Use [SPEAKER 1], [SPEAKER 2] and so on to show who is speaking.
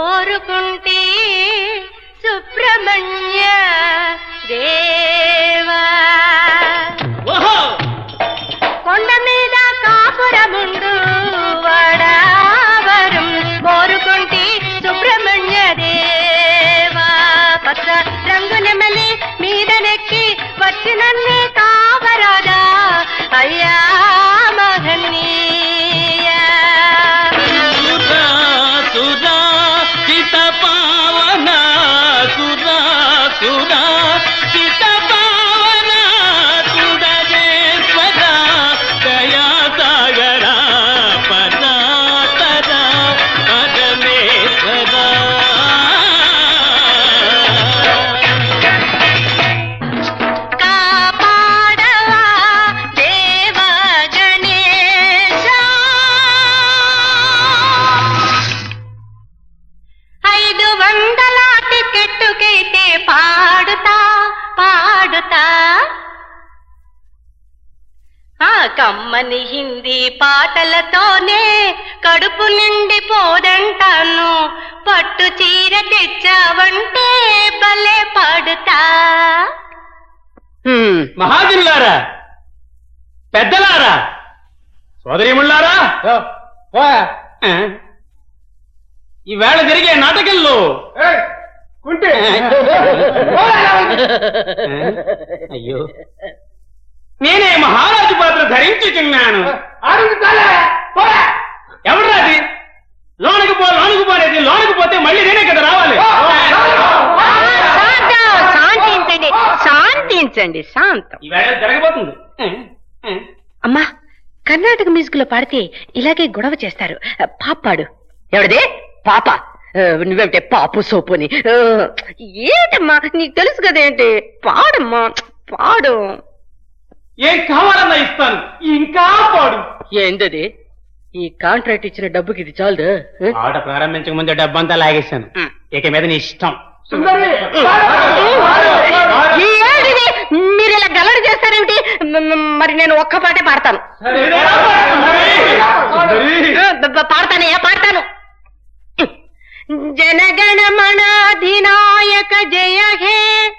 [SPEAKER 1] కోరుకుంటే సుబ్రహ్మణ్య దేవా కొండ మీద కాపురముండు వడావరం కోరుకుంటే సుబ్రహ్మణ్య దేవా పచ్చ రంగు నెమలి మీద నెక్కి వచ్చినన్నే కావరాదా అయ్యా మహనీయ
[SPEAKER 2] సురా చిత పావన సురా సురా చిత పావన సురేశ్వర దయా సాగర పదాతర పరమేశ్వర
[SPEAKER 1] కాపాడవా దేవ గణేశ 500 టికెట్టుకైతే పాడుతా పాడుతా ఆ కమ్మని హిందీ పాటలతోనే కడుపు నిండిపోదంటాను పట్టు చీర తెచ్చావంటే భలే పాడుతా
[SPEAKER 2] మహాజనులారా పెద్దలారా సోదరీముళ్ళారా ఈవేళ జరిగే నాటకంలో అయ్యో నేనే మహారాజు పాత్ర ధరించుచున్నాను ఎవరాది లోనికి పోనేది లోనికి పోతే మళ్ళీ నేనే కదా రావాలి
[SPEAKER 1] శాంతించండి శాంతించండి శాంతం
[SPEAKER 2] ఈవేళ జరగబోతుంది
[SPEAKER 1] అమ్మా కర్ణాటక మ్యూజిక్ లో పాడితే ఇలాగే గొడవ చేస్తారు పాపాడు ఎవడిదే పాప నువ్వేమిటే పాపు సోపుని ఏంటమ్మా నీకు తెలుసు కదేంటి పాడమ్మా పాడు
[SPEAKER 2] ఏం కావాలన్నా ఇస్తాను ఇంకా పాడు
[SPEAKER 1] ఏంటది ఈ కాంట్రాక్ట్ ఇచ్చిన డబ్బుకి ఇది చాలు
[SPEAKER 2] ఆట ప్రారంభించక ముందే డబ్బంతా లాగేశాను ఇక మీద నీ ఇష్టం
[SPEAKER 1] మీరు ఇలా గల్లడి చేస్తారేమిటి మరి నేను ఒక్క పాటే పాడతాను పాడతాను జనగణమనాధినాయక జయ హే